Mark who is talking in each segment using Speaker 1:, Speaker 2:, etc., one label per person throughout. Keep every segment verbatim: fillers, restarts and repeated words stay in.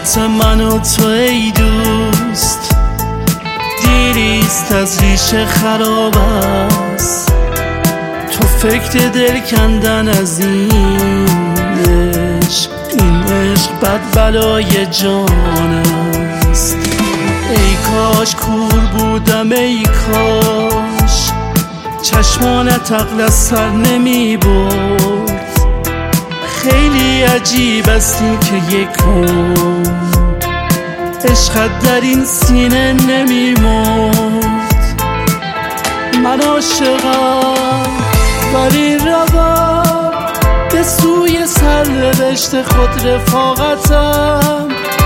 Speaker 1: فقط من و تو ای دوست، دیریست از ریشه خراب است. تو فکر دل کندن از این عشق، این عشق بد بلای جان است. ای کاش کور بودم، ای کاش چشمانت عقل از سر نمی برد. خیلی عجیب است این که یک کن عشقت در این سینه نمی مرد. من عاشقم ولی روم به سوی سرنوشت خود، رفاقتم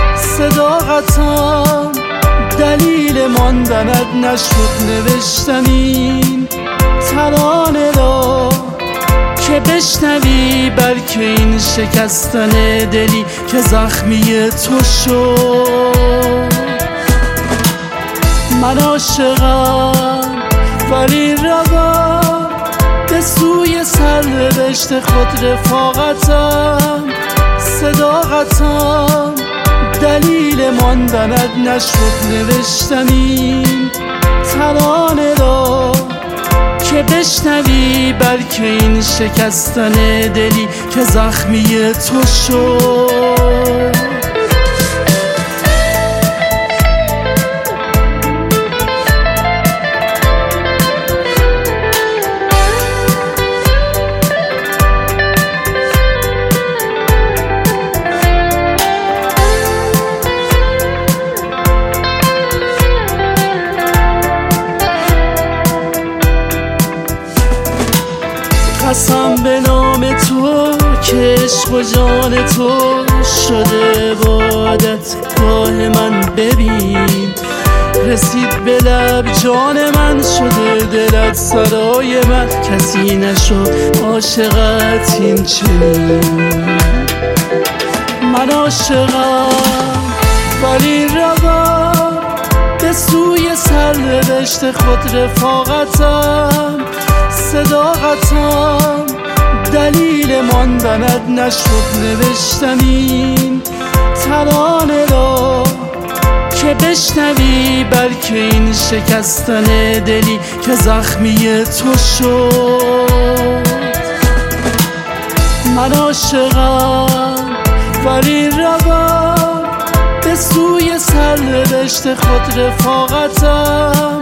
Speaker 1: صداقتم دلیل ماندنت نشد. نوشتم این ترانه را که بشنوی، بلکه این شکستن دلی که زخمی تو شد. من عاشقم ولی روم به سوی سرنوشت خود، رفاقتم صداقتم دلیل ماندنت نشد. نوشتم این ترانه را که بشنوی، بلکه این شکستن دلی که زخمی تو شد. قسم به نام تو که عشق و جان تو شده عبادت گاه من. ببین رسید به لب جان من، شده دلت سرای من. کسی نشد عاشقت این چنین. من عاشقم ولی روم به سوی سرنوشت خود، رفاقتم صداقتم دلیل ماندنت نشد. نوشتم این ترانه را که بشنوی، بلکه این شکستن دلی که زخمی تو شد. من عاشقم ولی روم به سوی سرنوشت خود، رفاقتم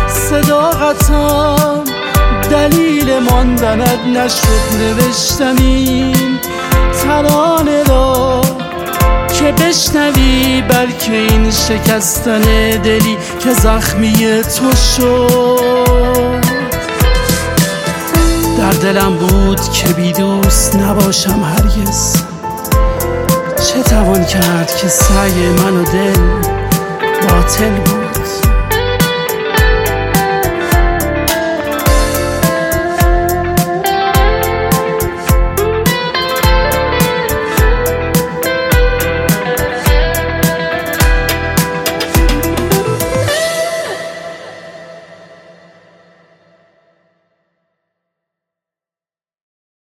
Speaker 1: صداقتم دلیل ماندنت نشد. نوشتم این ترانه را که بشنوی، بلکه این شکستن دلی که زخمی تو شد. در دلم بود که بی دوست نباشم هرگز. چه توان کرد که سعی من و دل باطل بود.